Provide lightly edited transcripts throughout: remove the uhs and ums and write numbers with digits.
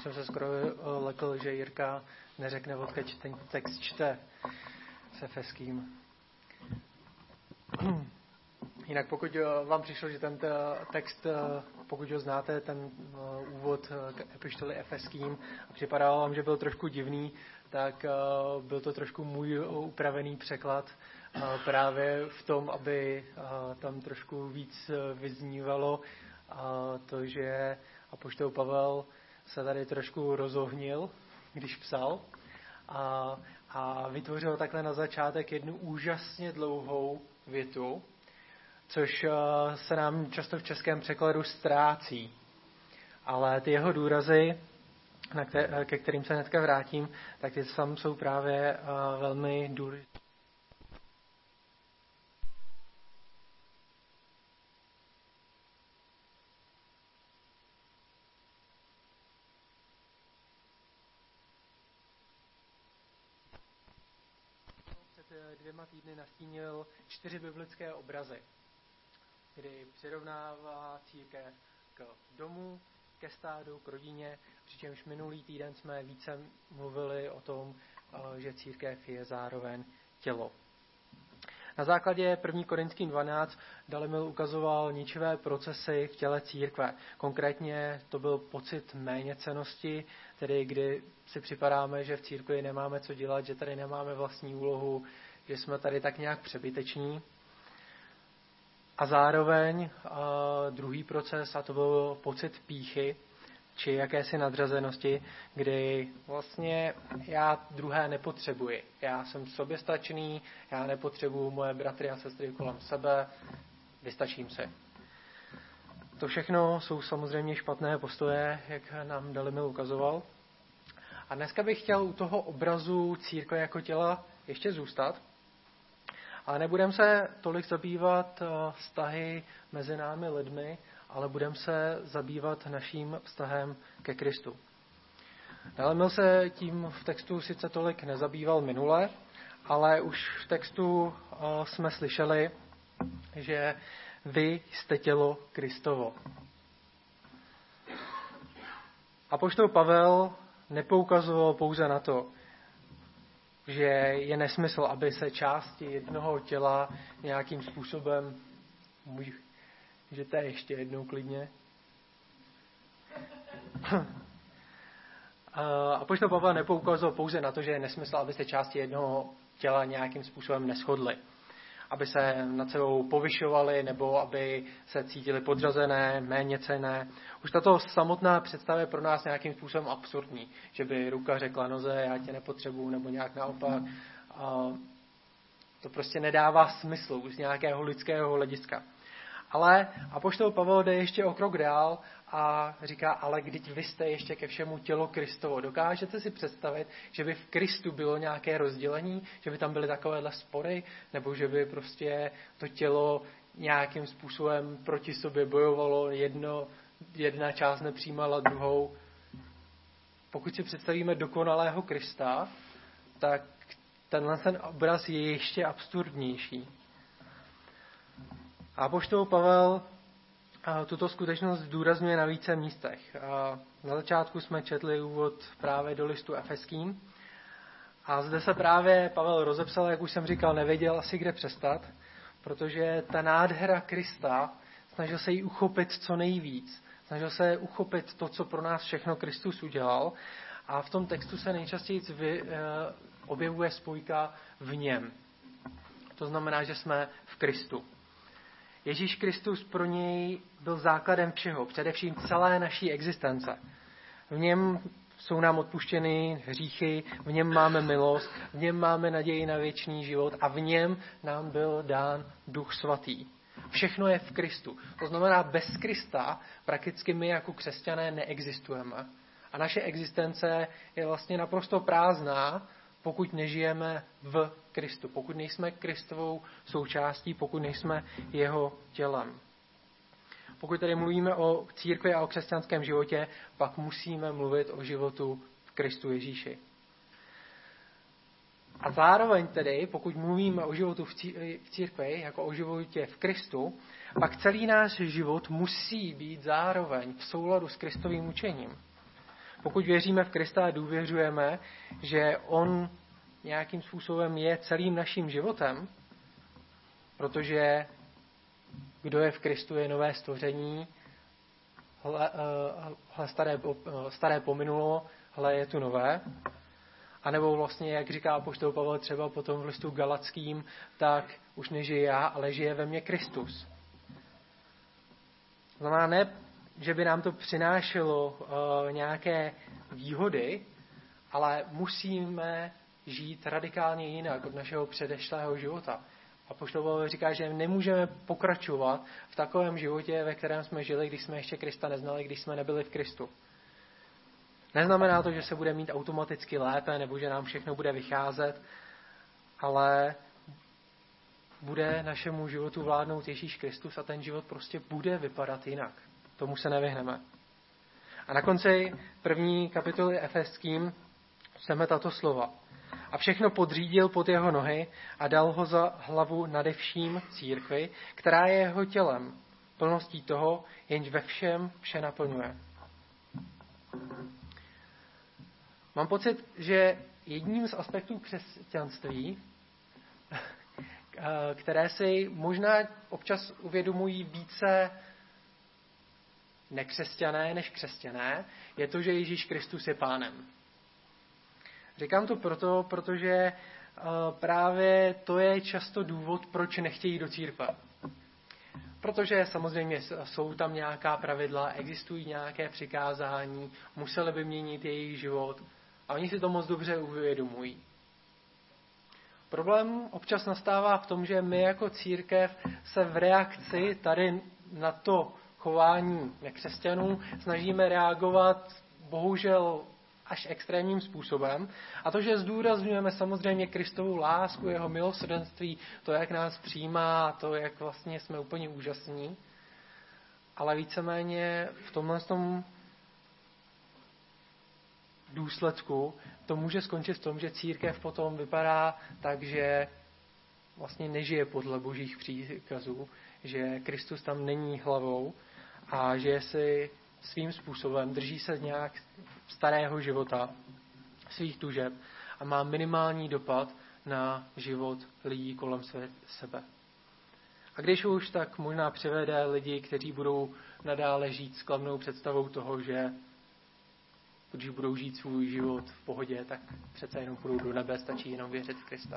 jsem se skoro lekl, že Jirka neřekne, odkud ten text čte s Efeským. Jinak pokud vám přišlo, že ten text, pokud ho znáte, ten úvod k epištoli Efeským, a připadalo vám, že byl trošku divný, tak byl to trošku můj upravený překlad právě v tom, aby tam trošku víc vyznívalo to, že apoštol Pavel se tady trošku rozohnil, když psal a vytvořil takhle na začátek jednu úžasně dlouhou větu, což se nám často v českém překladu ztrácí. Ale ty jeho důrazy, ke kterým se hnedka vrátím, tak ty tam jsou právě velmi důležité. Před 2 týdny nastínil 4 biblické obrazy, kdy přirovnává církev k domu, ke stádu, k rodině, přičemž minulý týden jsme více mluvili o tom, že církev je zároveň tělo. Na základě 1. Korinským 12 Dalimil ukazoval ničivé procesy v těle církve. Konkrétně to byl pocit méněcennosti, tedy kdy si připadáme, že v církvi nemáme co dělat, že tady nemáme vlastní úlohu, že jsme tady tak nějak přebyteční. A zároveň druhý proces, a to byl pocit pýchy, či jakési nadřazenosti, kdy vlastně já druhé nepotřebuji. Já jsem soběstačný, já nepotřebuji moje bratry a sestry kolem sebe, vystačím si. To všechno jsou samozřejmě špatné postoje, jak nám Dalimil ukazoval. A dneska bych chtěl u toho obrazu církve jako těla ještě zůstat, ale nebudeme se tolik zabývat vztahy mezi námi lidmi, ale budeme se zabývat naším vztahem ke Kristu. Dalimil se tím v textu sice tolik nezabýval minule, ale už v textu jsme slyšeli, že vy jste tělo Kristovo. Apoštol Pavel nepoukazoval pouze na to, že je nesmysl, aby se části jednoho těla nějakým způsobem, můžete ještě jednou klidně. Apoštol Pavel nepoukazoval pouze na to, že je nesmysl, aby se části jednoho těla nějakým způsobem neshodly. Aby se nad sebou povyšovali, nebo aby se cítili podřazené, méněcenné. Už tato samotná představa je pro nás nějakým způsobem absurdní. Že by ruka řekla noze, já tě nepotřebuju, nebo nějak naopak. To prostě nedává smysl z nějakého lidského hlediska. Ale apoštol Pavel jde ještě o krok dál a říká, ale vždyť vy jste ještě ke všemu tělo Kristovo. Dokážete si představit, že by v Kristu bylo nějaké rozdělení, že by tam byly takovéhle spory, nebo že by prostě to tělo nějakým způsobem proti sobě bojovalo, jedna část nepřijímala druhou. Pokud si představíme dokonalého Krista, tak tenhle ten obraz je ještě absurdnější. A apoštol Pavel tuto skutečnost zdůrazňuje na více místech. Na začátku jsme četli úvod právě do listu Efeským a zde se právě Pavel rozepsal, jak už jsem říkal, nevěděl asi kde přestat, protože ta nádhera Krista snažil se jí uchopit co nejvíc. Snažil se uchopit to, co pro nás všechno Kristus udělal, a v tom textu se nejčastěji objevuje spojka v něm. To znamená, že jsme v Kristu. Ježíš Kristus pro něj byl základem všeho, především celé naší existence. V něm jsou nám odpuštěny hříchy, v něm máme milost, v něm máme naději na věčný život a v něm nám byl dán Duch Svatý. Všechno je v Kristu. To znamená, bez Krista prakticky my jako křesťané neexistujeme. A naše existence je vlastně naprosto prázdná, pokud nežijeme v Kristu, pokud nejsme Kristovou součástí, pokud nejsme jeho tělem. Pokud tady mluvíme o církvi a o křesťanském životě, pak musíme mluvit o životu v Kristu Ježíši. A zároveň tedy, pokud mluvíme o životu v církvi, jako o životě v Kristu, pak celý náš život musí být zároveň v souladu s Kristovým učením. Pokud věříme v Krista a důvěřujeme, že on nějakým způsobem je celým naším životem, protože kdo je v Kristu, je nové stvoření, staré pominulo, hle, je tu nové. A nebo vlastně, jak říká apoštol Pavel třeba potom v listu Galackým, tak už nežije já, ale žije ve mně Kristus. Znamená ne, že by nám to přinášelo nějaké výhody, ale musíme žít radikálně jinak od našeho předešlého života. Apoštol Pavel říká, že nemůžeme pokračovat v takovém životě, ve kterém jsme žili, když jsme ještě Krista neznali, když jsme nebyli v Kristu. Neznamená to, že se bude mít automaticky lépe, nebo že nám všechno bude vycházet, ale bude našemu životu vládnout Ježíš Kristus a ten život prostě bude vypadat jinak. Tomu se nevyhneme. A na konci 1. kapitoly Efeským čteme tato slova. A všechno podřídil pod jeho nohy a dal ho za hlavu nade vším církvi, která je jeho tělem, plností toho, jenž ve všem vše naplňuje. Mám pocit, že jedním z aspektů křesťanství, které si možná občas uvědomují více nekřesťané než křesťané, je to, že Ježíš Kristus je pánem. Říkám to proto, protože právě to je často důvod, proč nechtějí do církve. Protože samozřejmě jsou tam nějaká pravidla, existují nějaké přikázání, museli by měnit jejich život a oni si to moc dobře uvědomují. Problém občas nastává v tom, že my jako církev se v reakci tady na to chování nekřesťanů snažíme reagovat bohužel až extrémním způsobem. A to, že zdůrazňujeme samozřejmě Kristovu lásku, jeho milosrdenství, to, jak nás přijímá, to, jak vlastně jsme úplně úžasní. Ale víceméně v tomhle důsledku to může skončit v tom, že církev potom vypadá tak, že vlastně nežije podle božích příkazů, že Kristus tam není hlavou a že si svým způsobem drží se nějak starého života, svých tužeb a má minimální dopad na život lidí kolem sebe. A když už, tak možná přivede lidi, kteří budou nadále žít s klamnou představou toho, že když budou žít svůj život v pohodě, tak přece jenom půjdou do nebe, stačí jenom věřit v Krista.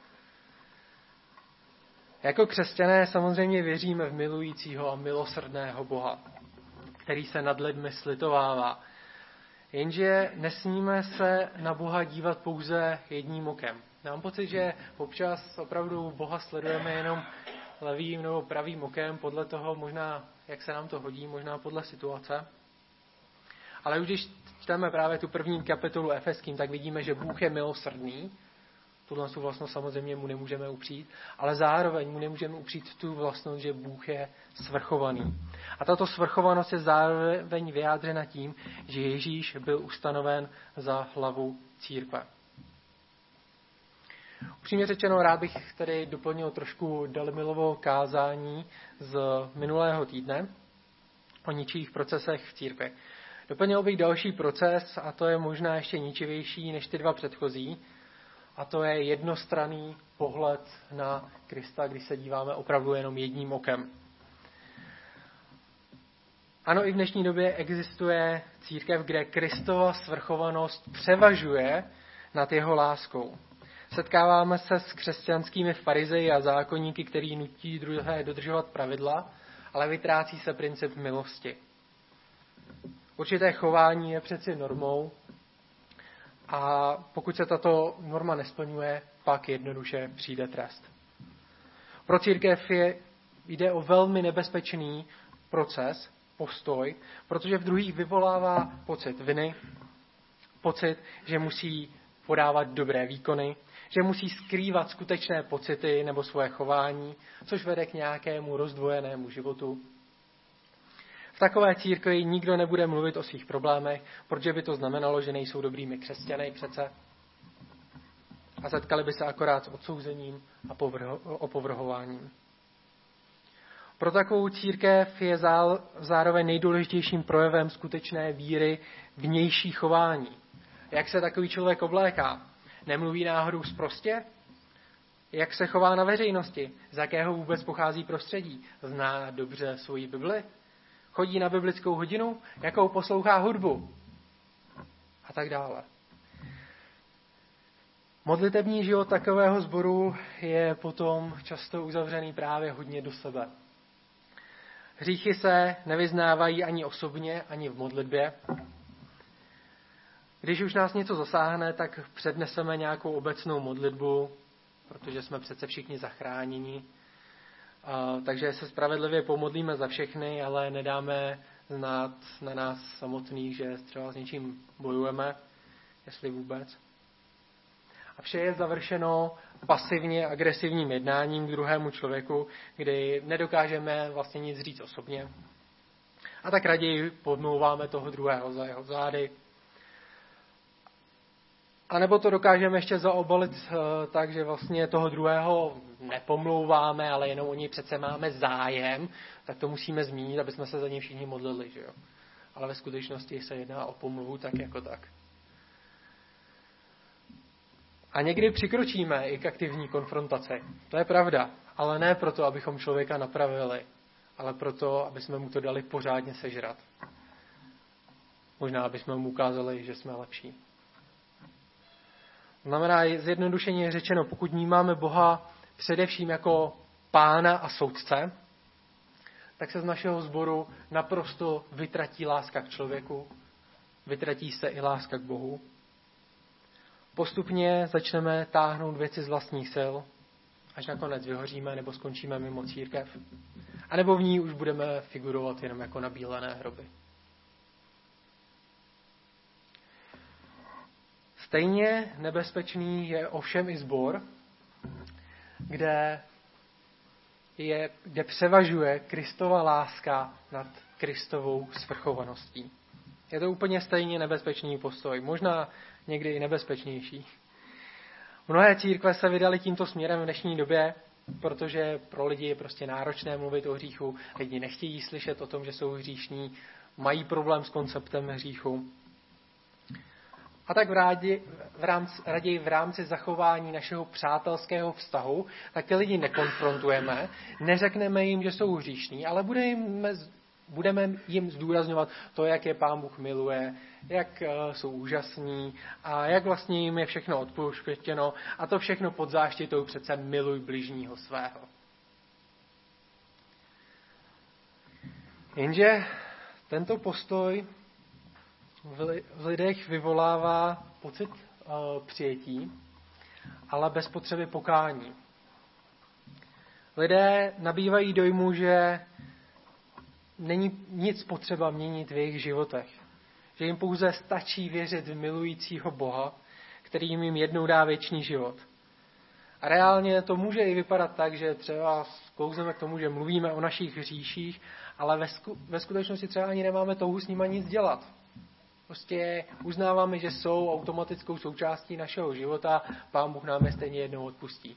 Jako křesťané samozřejmě věříme v milujícího a milosrdného Boha, který se nad lidmi slitovává. Jenže nesmíme se na Boha dívat pouze jedním okem. Mám pocit, že občas opravdu Boha sledujeme jenom levým nebo pravým okem, podle toho možná, jak se nám to hodí, možná podle situace. Ale už když čteme právě tu 1. kapitolu Efeským, tak vidíme, že Bůh je milosrdný. Tuhle vlastnost samozřejmě mu nemůžeme upřít, ale zároveň mu nemůžeme upřít tu vlastnost, že Bůh je svrchovaný. A tato svrchovanost je zároveň vyjádřena tím, že Ježíš byl ustanoven za hlavu církve. Upřímně řečeno, rád bych tedy doplnil trošku Dalimilovo kázání z minulého týdne o ničivých procesech v církvi. Doplnil bych další proces, a to je možná ještě ničivější než ty dva předchozí, a to je jednostranný pohled na Krista, když se díváme opravdu jenom jedním okem. Ano, i v dnešní době existuje církev, kde Kristova svrchovanost převažuje nad jeho láskou. Setkáváme se s křesťanskými farizeji a zákonníky, kteří nutí druhé dodržovat pravidla, ale vytrácí se princip milosti. Určité chování je přeci normou a pokud se tato norma nesplňuje, pak jednoduše přijde trest. Pro církev jde o velmi nebezpečný proces, postoj, protože v druhých vyvolává pocit viny, pocit, že musí podávat dobré výkony, že musí skrývat skutečné pocity nebo svoje chování, což vede k nějakému rozdvojenému životu. V takové církvi nikdo nebude mluvit o svých problémech, protože by to znamenalo, že nejsou dobrými křesťany přece. A setkali by se akorát s odsouzením a opovrhováním. Pro takovou církev je zároveň nejdůležitějším projevem skutečné víry vnější chování. Jak se takový člověk obléká? Nemluví náhodou sprostě? Jak se chová na veřejnosti? Z jakého vůbec pochází prostředí? Zná dobře svoji Bibli? Chodí na biblickou hodinu? Jakou poslouchá hudbu? A tak dále. Modlitební život takového sboru je potom často uzavřený právě hodně do sebe. Hříchy se nevyznávají ani osobně, ani v modlitbě. Když už nás něco zasáhne, tak předneseme nějakou obecnou modlitbu, protože jsme přece všichni zachráněni. Takže se spravedlivě pomodlíme za všechny, ale nedáme znát na nás samotných, že třeba s něčím bojujeme, jestli vůbec. A vše je završeno pasivně agresivním jednáním k druhému člověku, kdy nedokážeme vlastně nic říct osobně. A tak raději podmlouváme toho druhého za jeho zády. A nebo to dokážeme ještě zaobalit tak, že vlastně toho druhého nepomlouváme, ale jenom o něj přece máme zájem, tak to musíme zmínit, aby jsme se za něj všichni modlili, že jo. Ale ve skutečnosti se jedná o pomluvu tak jako tak. A někdy přikročíme i k aktivní konfrontaci. To je pravda, ale ne proto, abychom člověka napravili, ale proto, aby jsme mu to dali pořádně sežrat. Možná, aby jsme mu ukázali, že jsme lepší. Znamená, zjednodušeně řečeno, pokud vnímáme Boha především jako pána a soudce, tak se z našeho sboru naprosto vytratí láska k člověku, vytratí se i láska k Bohu. Postupně začneme táhnout věci z vlastních sil, až nakonec vyhoříme nebo skončíme mimo církev. A nebo v ní už budeme figurovat jenom jako nabílené hroby. Stejně nebezpečný je ovšem i sbor, kde převažuje Kristova láska nad Kristovou svrchovaností. Je to úplně stejně nebezpečný postoj, možná někdy i nebezpečnější. Mnohé církve se vydaly tímto směrem v dnešní době, protože pro lidi je prostě náročné mluvit o hříchu, lidi nechtějí slyšet o tom, že jsou hříšní, mají problém s konceptem hříchu. A tak raději v rámci zachování našeho přátelského vztahu, tak ty lidi nekonfrontujeme, neřekneme jim, že jsou hříšní, ale budeme jim zdůrazňovat to, jak je Pán Bůh miluje, jak jsou úžasní a jak vlastně jim je všechno odpuštěno a to všechno pod záštitou přece miluj bližního svého. Jenže tento postoj v lidech vyvolává pocit přijetí, ale bez potřeby pokání. Lidé nabývají dojmu, že není nic potřeba měnit v jejich životech. Že jim pouze stačí věřit v milujícího Boha, který jim jednou dá věčný život. A reálně to může i vypadat tak, že třeba sklouzeme k tomu, že mluvíme o našich hříších, ale ve skutečnosti třeba ani nemáme touhu s nima nic dělat. Prostě uznáváme, že jsou automatickou součástí našeho života, Pán Bůh nám je stejně jednou odpustí.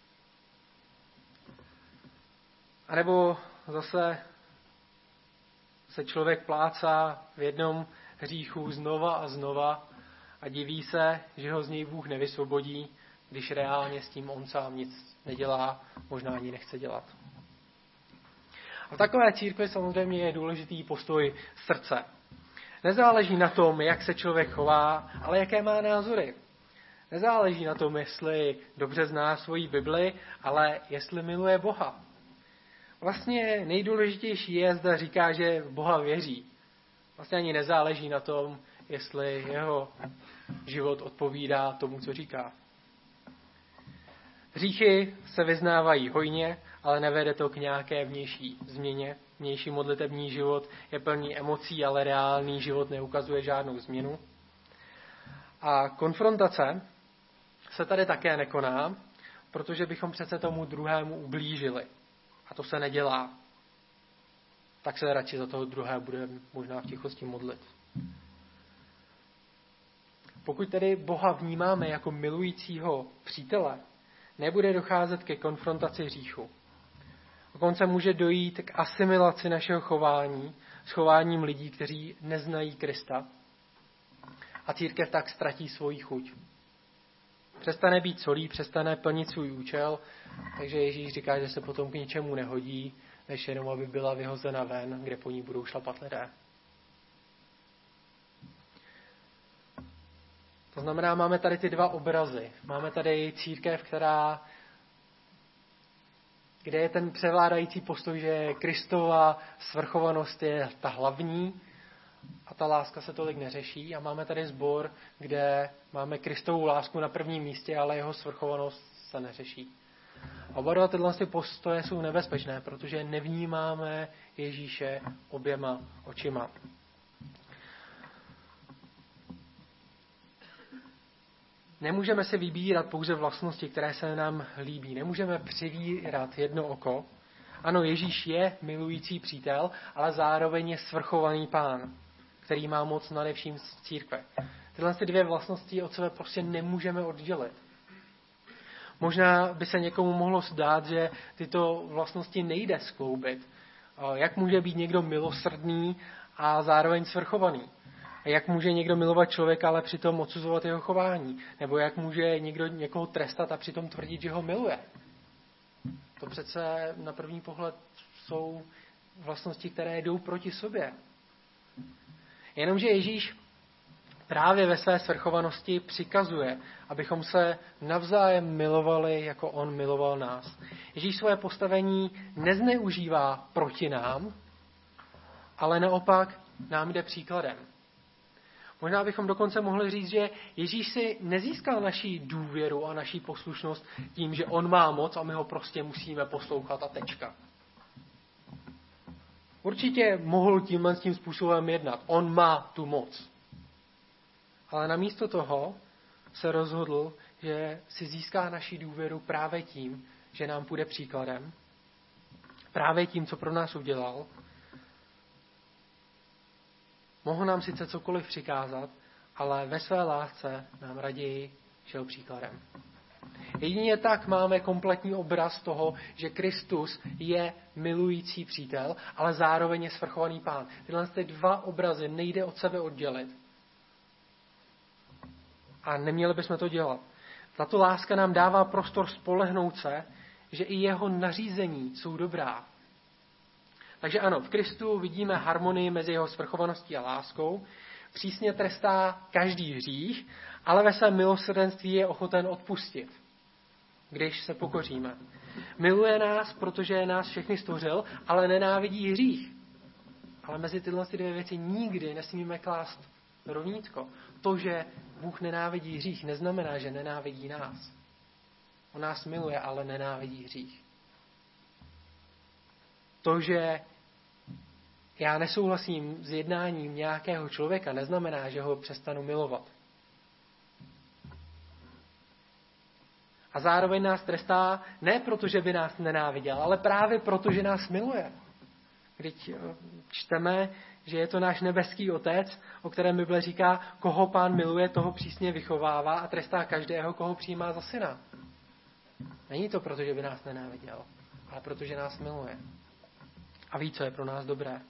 A nebo zase se člověk plácá v jednom hříchu znova a znova a diví se, že ho z něj Bůh nevysvobodí, když reálně s tím on sám nic nedělá, možná ani nechce dělat. A v takové církvi samozřejmě je důležitý postoj srdce. Nezáleží na tom, jak se člověk chová, ale jaké má názory. Nezáleží na tom, jestli dobře zná svoji Bibli, ale jestli miluje Boha. Vlastně nejdůležitější je, zda říká, že v Boha věří. Vlastně ani nezáleží na tom, jestli jeho život odpovídá tomu, co říká. Hříchy se vyznávají hojně, ale nevede to k nějaké vnější změně. Vnější modlitební život je plný emocí, ale reálný život neukazuje žádnou změnu. A konfrontace se tady také nekoná, protože bychom přece tomu druhému ublížili. A to se nedělá. Tak se radši za toho druhého budeme možná v tichosti modlit. Pokud tedy Boha vnímáme jako milujícího přítele, nebude docházet ke konfrontaci hříchu. Dokonce může dojít k asimilaci našeho chování s chováním lidí, kteří neznají Krista. A církev tak ztratí svoji chuť. Přestane být solí, přestane plnit svůj účel, takže Ježíš říká, že se potom k ničemu nehodí, než jenom, aby byla vyhozena ven, kde po ní budou šlapat lidé. To znamená, máme tady ty dva obrazy. Máme tady církev, kde je ten převládající postoj, že Kristova svrchovanost je ta hlavní a ta láska se tolik neřeší. A máme tady sbor, kde máme Kristovu lásku na prvním místě, ale jeho svrchovanost se neřeší. A oba dva tyhle postoje jsou nebezpečné, protože nevnímáme Ježíše oběma očima. Nemůžeme si vybírat pouze vlastnosti, které se nám líbí. Nemůžeme přivírat jedno oko. Ano, Ježíš je milující přítel, ale zároveň je svrchovaný pán, který má moc nade vším z církve. Tyhle dvě vlastnosti od sebe prostě nemůžeme oddělit. Možná by se někomu mohlo zdát, že tyto vlastnosti nejde skloubit. Jak může být někdo milosrdný a zároveň svrchovaný? Jak může někdo milovat člověka, ale přitom odsuzovat jeho chování? Nebo jak může někdo někoho trestat a přitom tvrdit, že ho miluje? To přece na první pohled jsou vlastnosti, které jdou proti sobě. Jenomže Ježíš právě ve své svrchovanosti přikazuje, abychom se navzájem milovali, jako on miloval nás. Ježíš svoje postavení nezneužívá proti nám, ale naopak nám jde příkladem. Možná bychom dokonce mohli říct, že Ježíš si nezískal naši důvěru a naši poslušnost tím, že on má moc a my ho prostě musíme poslouchat a tečka. Určitě mohl tímhle tím způsobem jednat. On má tu moc. Ale namísto toho se rozhodl, že si získá naši důvěru právě tím, že nám půjde příkladem, právě tím, co pro nás udělal. Mohl nám sice cokoliv přikázat, ale ve své lásce nám raději šel příkladem. Jedině tak máme kompletní obraz toho, že Kristus je milující přítel, ale zároveň je svrchovaný pán. Tyhle dva obrazy nejde od sebe oddělit. A neměli bychom to dělat. Tato láska nám dává prostor spolehnout se, že i jeho nařízení jsou dobrá. Takže ano, v Kristu vidíme harmonii mezi jeho svrchovaností a láskou. Přísně trestá každý hřích, ale ve svém milosrdenství je ochoten odpustit, když se pokoříme. Miluje nás, protože nás všechny stvořil, ale nenávidí hřích. Ale mezi tyhle dvě věci nikdy nesmíme klást rovnítko. To, že Bůh nenávidí hřích, neznamená, že nenávidí nás. On nás miluje, ale nenávidí hřích. To, že já nesouhlasím s jednáním nějakého člověka, neznamená, že ho přestanu milovat. A zároveň nás trestá ne proto, že by nás nenáviděl, ale právě proto, že nás miluje. Když čteme, že je to náš nebeský otec, o kterém Bible říká, koho pán miluje, toho přísně vychovává a trestá každého, koho přijímá za syna. Není to proto, že by nás nenáviděl, ale protože nás miluje. A ví, co je pro nás dobré.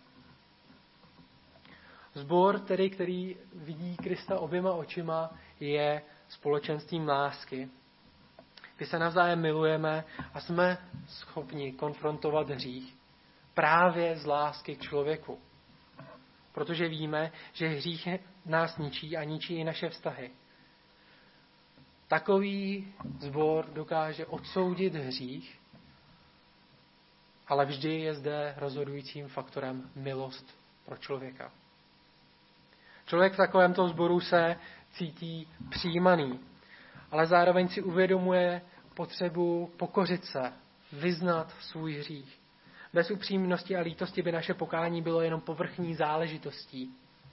Sbor, tedy, který vidí Krista oběma očima, je společenstvím lásky. Kdy se navzájem milujeme a jsme schopni konfrontovat hřích právě z lásky k člověku. Protože víme, že hřích nás ničí a ničí i naše vztahy. Takový sbor dokáže odsoudit hřích, ale vždy je zde rozhodujícím faktorem milost pro člověka. Člověk v takovémto sboru se cítí přijímaný, ale zároveň si uvědomuje potřebu pokořit se, vyznat svůj hřích. Bez upřímnosti a lítosti by naše pokání bylo jenom povrchní záležitostí.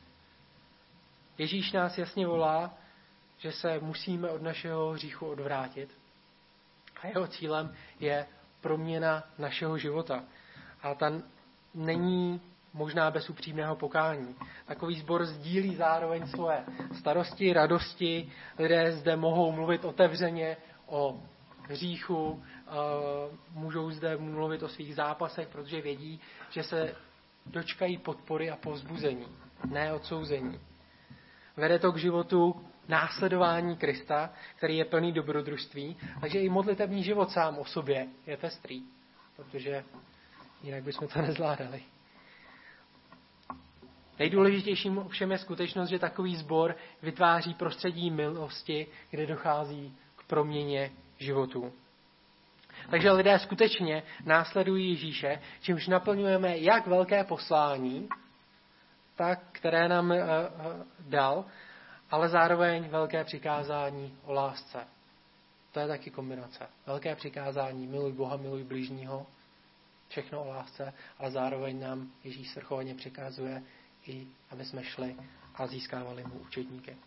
Ježíš nás jasně volá, že se musíme od našeho hříchu odvrátit. A jeho cílem je proměna našeho života. A ta není možná bez upřímného pokání. Takový sbor sdílí zároveň svoje starosti, radosti. Lidé zde mohou mluvit otevřeně o hříchu, můžou zde mluvit o svých zápasech, protože vědí, že se dočkají podpory a povzbuzení, ne odsouzení. Vede to k životu následování Krista, který je plný dobrodružství, takže i modlitební život sám o sobě je pestrý, protože jinak bychom to nezvládali. Nejdůležitějším ovšem je skutečnost, že takový sbor vytváří prostředí milosti, kde dochází k proměně životů. Takže lidé skutečně následují Ježíše, čímž naplňujeme jak velké poslání, tak, které nám dal, ale zároveň velké přikázání o lásce. To je taky kombinace. Velké přikázání, miluj Boha, miluj bližního, všechno o lásce, ale zároveň nám Ježíš svrchovaně přikazuje i, aby jsme šli a získávali mu učedníky.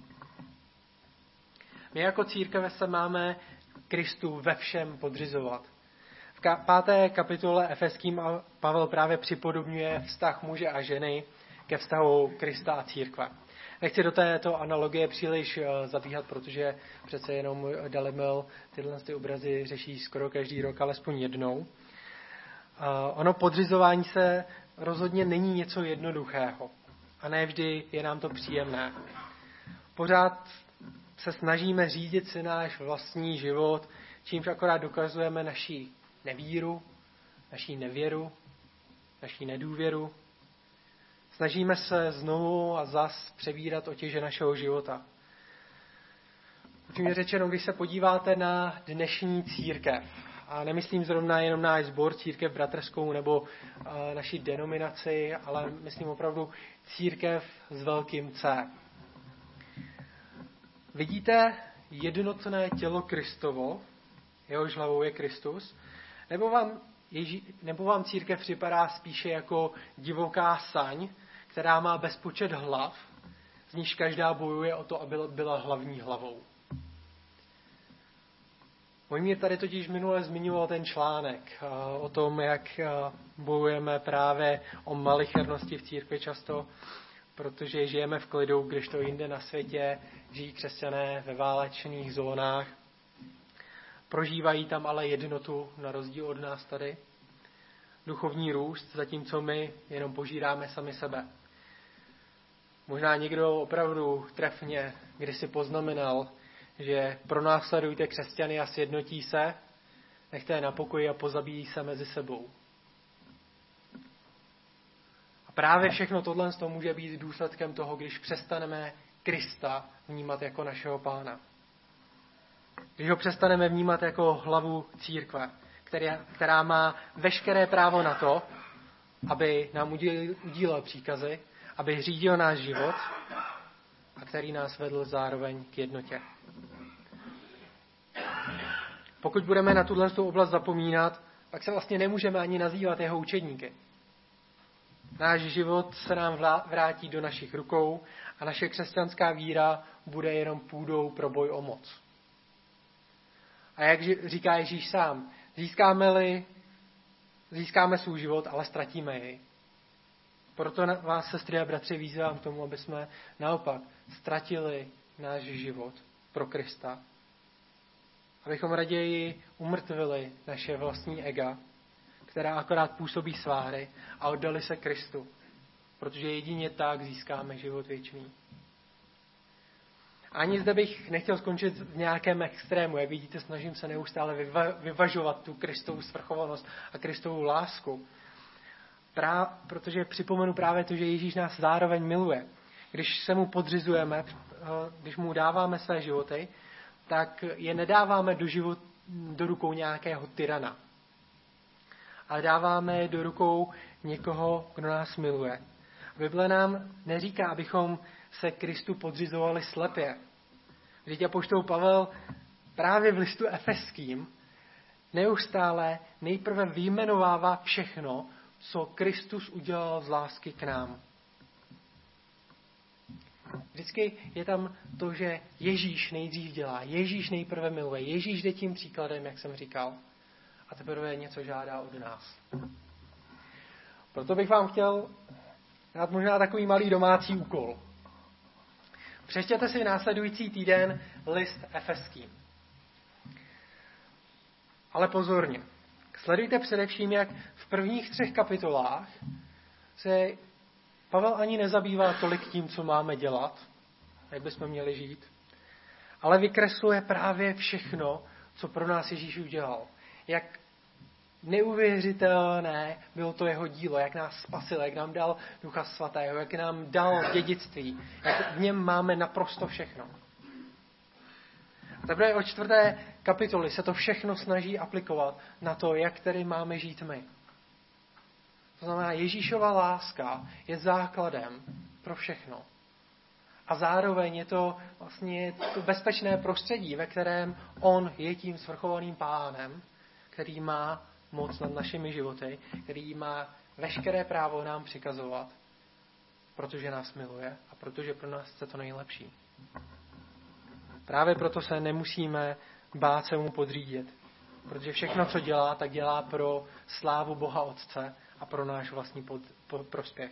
My jako církev se máme Kristu ve všem podřizovat. V 5. kapitole Efeským Pavel právě připodobňuje vztah muže a ženy ke vztahu Krista a církve. Nechci do této analogie příliš zabíhat, protože přece jenom Dalimil tyhle obrazy řeší skoro každý rok, alespoň jednou. Ono podřizování se rozhodně není něco jednoduchého. A ne vždy je nám to příjemné. Pořád se snažíme řídit si náš vlastní život, čímž akorát dokazujeme naši nevíru, naši nevěru, naši nedůvěru. Snažíme se znovu a zas přebírat otěže našeho života. Upřímně řečeno, když se podíváte na dnešní církev, a nemyslím zrovna jenom náš sbor, církev bratrskou nebo naši denominaci, ale myslím opravdu církev s velkým C. Vidíte jednotné tělo Kristovo, jehož hlavou je Kristus, nebo vám církev připadá spíše jako divoká saň, která má bezpočet hlav, z níž každá bojuje o to, aby byla hlavní hlavou. Mojmír tady totiž minule zmiňoval ten článek o tom, jak bojujeme právě o malichernosti v církvi často, protože žijeme v klidu, když to jinde na světě žijí křesťané ve válečných zónách. Prožívají tam ale jednotu na rozdíl od nás tady. Duchovní růst, zatímco my jenom požíráme sami sebe. Možná někdo opravdu trefně kdysi poznamenal, že pronásledujte křesťany a sjednotí se, nechte je na pokoji a pozabíjí se mezi sebou. A právě všechno tohle může být důsledkem toho, když přestaneme Krista vnímat jako našeho Pána. Když ho přestaneme vnímat jako hlavu církve, která má veškeré právo na to, aby nám udílel příkazy, aby řídil náš život a který nás vedl zároveň k jednotě. Pokud budeme na tuto oblast zapomínat, pak se vlastně nemůžeme ani nazývat jeho učedníky. Náš život se nám vrátí do našich rukou a naše křesťanská víra bude jenom půdou pro boj o moc. A jak říká Ježíš sám, získáme svůj život, ale ztratíme jej. Proto vás, sestry a bratři, vyzývám k tomu, aby jsme naopak ztratili náš život pro Krista. Abychom raději umrtvili naše vlastní ega, která akorát působí sváry, a oddali se Kristu, protože jedině tak získáme život věčný. Ani zde bych nechtěl skončit v nějakém extrému. Jak vidíte, snažím se neustále vyvažovat tu Kristovu svrchovanost a Kristovu lásku. Protože připomenu právě to, že Ježíš nás zároveň miluje. Když se mu podřizujeme, když mu dáváme své životy, tak je nedáváme do rukou nějakého tyrana. Ale dáváme je do rukou někoho, kdo nás miluje. Bible nám neříká, abychom se Kristu podřizovali slepě. Vždyť apoštol Pavel právě v listu Efeským neustále nejprve vyjmenovává všechno, co Kristus udělal z lásky k nám. Vždycky je tam to, že Ježíš nejdřív dělá, Ježíš nejprve miluje, Ježíš jde tím příkladem, jak jsem říkal, a teprve něco žádá od nás. Proto bych vám chtěl dát možná takový malý domácí úkol. Přečtěte si následující týden list Efeským. Ale pozorně. Sledujte především, jak v prvních 3 kapitolách se Pavel ani nezabývá tolik tím, co máme dělat, jak bychom měli žít, ale vykresluje právě všechno, co pro nás Ježíš udělal. Jak neuvěřitelné bylo to jeho dílo, jak nás spasil, jak nám dal Ducha Svatého, jak nám dal dědictví, jak v něm máme naprosto všechno. A teprve od 4. kapitoly se to všechno snaží aplikovat na to, jak tedy máme žít my. To znamená, Ježíšova láska je základem pro všechno. A zároveň je to vlastně to bezpečné prostředí, ve kterém on je tím svrchovaným pánem, který má moc nad našimi životy, který má veškeré právo nám přikazovat, protože nás miluje a protože pro nás chce to nejlepší. Právě proto se nemusíme bát se mu podřídit, protože všechno, co dělá, tak dělá pro slávu Boha Otce a pro náš vlastní prospěch.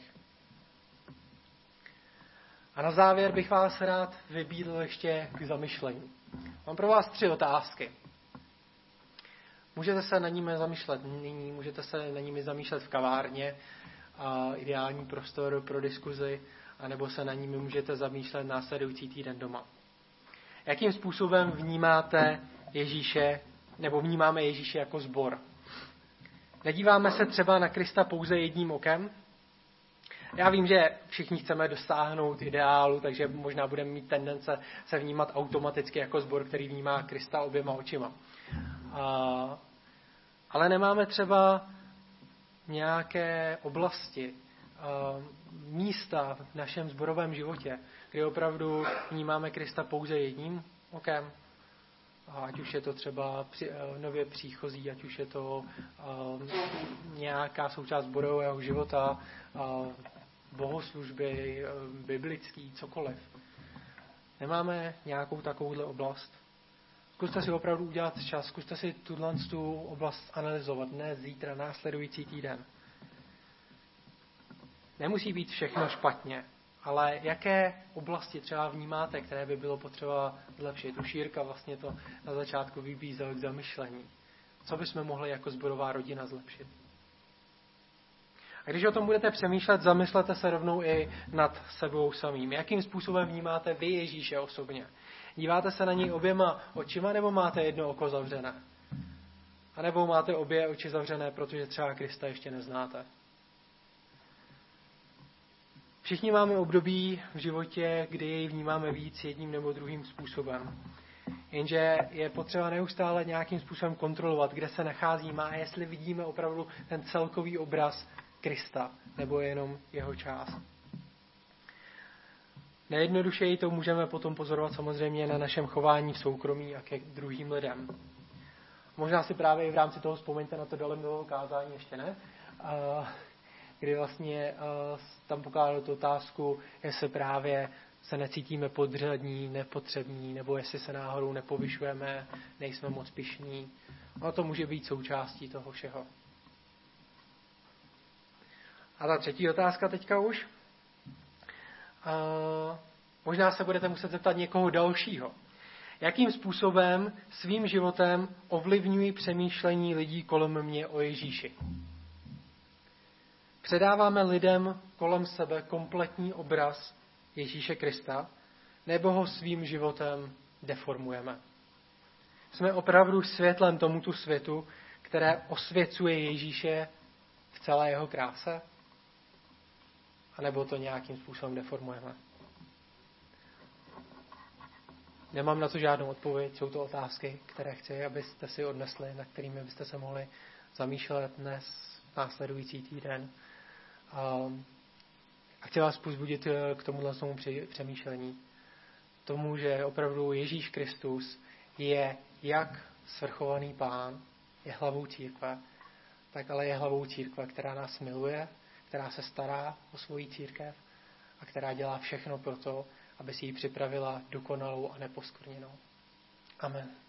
A na závěr bych vás rád vybídl ještě k zamyšlení. Mám pro vás 3 otázky. Můžete se na nimi zamýšlet nyní, můžete se na nimi zamýšlet v kavárně, a ideální prostor pro diskuzi, anebo se na nimi můžete zamýšlet následující týden doma. Jakým způsobem vnímáte Ježíše, nebo vnímáme Ježíše jako sbor? Nedíváme se třeba na Krista pouze jedním okem? Já vím, že všichni chceme dosáhnout ideálu, takže možná budeme mít tendence se vnímat automaticky jako sbor, který vnímá Krista oběma očima. Ale nemáme třeba nějaké oblasti, místa v našem sborovém životě, kde opravdu vnímáme Krista pouze jedním okem. Ať už je to třeba nově příchozí, ať už je to nějaká součást sborového života, bohoslužby, biblický, cokoliv. Nemáme nějakou takovouhle oblast. Zkuste si opravdu udělat čas, zkuste si tu oblast analyzovat, ne zítra, následující týden. Nemusí být všechno špatně, ale jaké oblasti třeba vnímáte, které by bylo potřeba zlepšit? Už Jirka vlastně to na začátku vybízel k zamyšlení. Co bychom mohli jako sborová rodina zlepšit? A když o tom budete přemýšlet, zamyslete se rovnou i nad sebou samým. Jakým způsobem vnímáte vy Ježíše osobně? Díváte se na něj oběma očima, nebo máte jedno oko zavřené? A nebo máte obě oči zavřené, protože třeba Krista ještě neznáte? Všichni máme období v životě, kdy jej vnímáme víc jedním nebo druhým způsobem. Jenže je potřeba neustále nějakým způsobem kontrolovat, kde se nacházíme a jestli vidíme opravdu ten celkový obraz Krista, nebo jenom jeho část. Nejjednodušeji to můžeme potom pozorovat samozřejmě na našem chování v soukromí a ke druhým lidem. Možná si právě i v rámci toho vzpomeňte na to Dalemnovo kázání, ještě ne? Kdy vlastně tam pokládal tu otázku, jestli právě se necítíme podřadní, nepotřební, nebo jestli se náhodou nepovyšujeme, nejsme moc pyšní. No to může být součástí toho všeho. A ta 3. otázka teďka už. Možná se budete muset zeptat někoho dalšího. Jakým způsobem svým životem ovlivňují přemýšlení lidí kolem mě o Ježíši? Předáváme lidem kolem sebe kompletní obraz Ježíše Krista, nebo ho svým životem deformujeme? Jsme opravdu světlem tomuto světu, které osvěcuje Ježíše v celé jeho kráse? A nebo to nějakým způsobem deformujeme? Nemám na to žádnou odpověď, jsou to otázky, které chci, abyste si odnesli, na kterými byste se mohli zamýšlet dnes, následující týden. A chci vás povzbudit k tomuhle přemýšlení. Tomu, že opravdu Ježíš Kristus je jak svrchovaný Pán, je hlavou církve, tak ale je hlavou církve, která nás miluje, která se stará o svoji církev a která dělá všechno pro to, aby si ji připravila dokonalou a neposkvrněnou. Amen.